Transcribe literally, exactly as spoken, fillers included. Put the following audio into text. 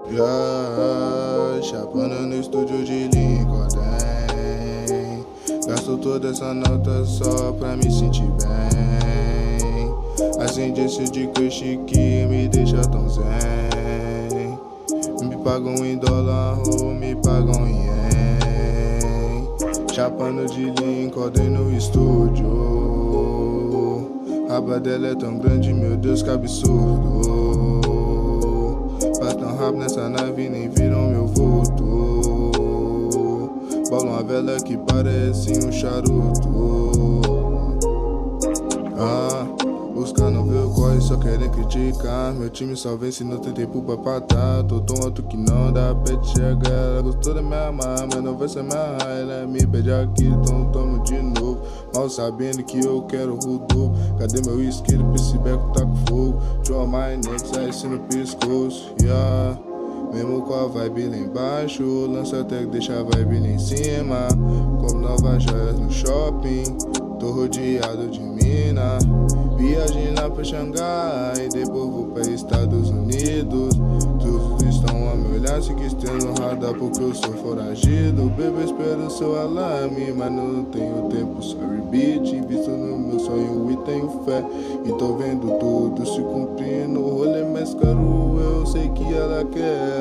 Yeah, chapando no estúdio de Lincoln. Gasto toda essa nota só pra me sentir bem. Assim decidi que o chique me deixa tão zen. Me pagam em dólar ou me pagam em ien. Chapando de Lincoln no estúdio. A aba dela é tão grande, meu Deus, que absurdo. Faz tão rápido nessa nave, nem viram meu vulto. Bola uma vela que parece um charuto. Ah, os caras não vê o corre, só querem criticar. Meu time só vence, não tem tempo pra patar. Tô tão alto que não dá pra te chegar. Ela gostou da minha mãe, mas não vai ser minha raia. Ela me pede aqui, então tamo de novo. Mal sabendo que eu quero o dobro. Cadê meu isqueiro pra esse beco tá com fogo? Draw my neck, ice no pescoço, yeah. Mesmo com a vibe lá embaixo, lança até que deixa a vibe lá em cima. Como novas joias no shopping, tô rodeado de mina. Viagem lá pra Xangai, depois vou pra Estados Unidos. Todos estão a me olhar, se quis ter no radar porque eu sou foragido. Bebê, espero o seu alarme, mas não tenho tempo, sorry bitch. Visto no meu sonho e tenho fé, e tô vendo tudo se cumprindo. O rolê mais caro eu sei que ela quer.